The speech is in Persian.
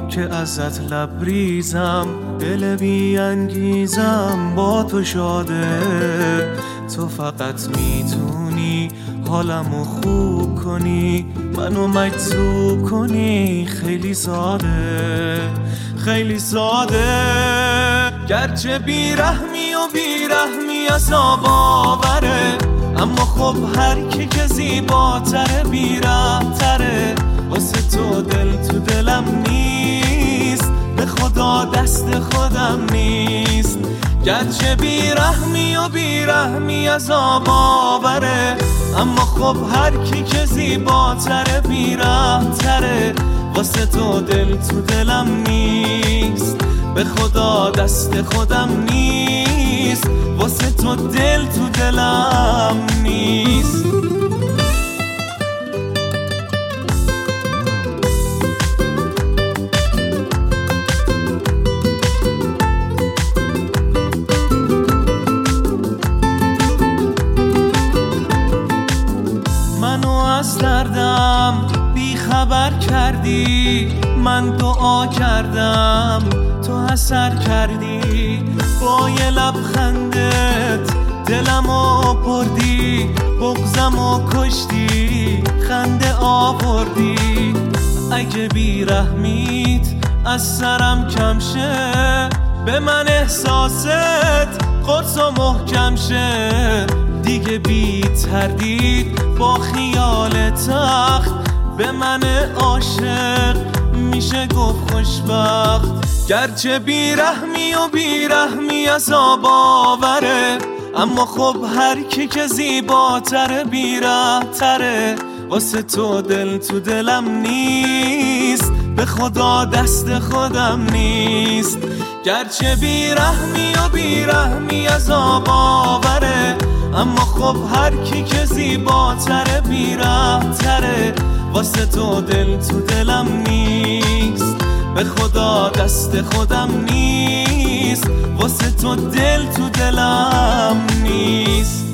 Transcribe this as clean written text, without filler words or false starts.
که ازت لبریزم، دل بی انگیزم با تو شاده. تو فقط میتونی حالمو خوب کنی، منو مجذوب کنی. خیلی ساده، خیلی ساده. گرچه بیرحمی و بیرحمی عذاب آوره، اما خب هر کی که زیباتره بیرحم‌تره. واسه تو دل تو دلم نیست، به خدا دست خودم نیست. گرچه بیرحمی و بیرحمی عذاب آوره، اما خب هر کی که زیباتره بیرحم‌تره. واسه تو دل تو دلم نیست، به خدا دست خودم نیست. واسه تو دل تو دلم نیست. منو از دردم بی خبر کردی، من دعا کردم تو اثر کردی. با یه لبخندت دلمو بردی، بغضمو کشتی، خنده آوردی. اگه بیرحمیت از سرم کم شه، به من احساست قرص و محکم شه. دیگه بی تردید با خیال تخت، به من عاشق میشه گفت خوشبخت. گرچه بیرحمی و بیرحمی عذاب آوره، اما خب هر کی که زیباتره بیرحم‌تره. واسه تو دل تو دلم نیست، به خدا دست خودم نیست. گرچه بیرحمی و بیرحمی عذاب آوره، اما خب هر کی که زیباتره بیرحم‌تره. واسه تو دل تو دلم نیست، به خدا دست خودم نیست. واسه تو دل تو دلم نیست.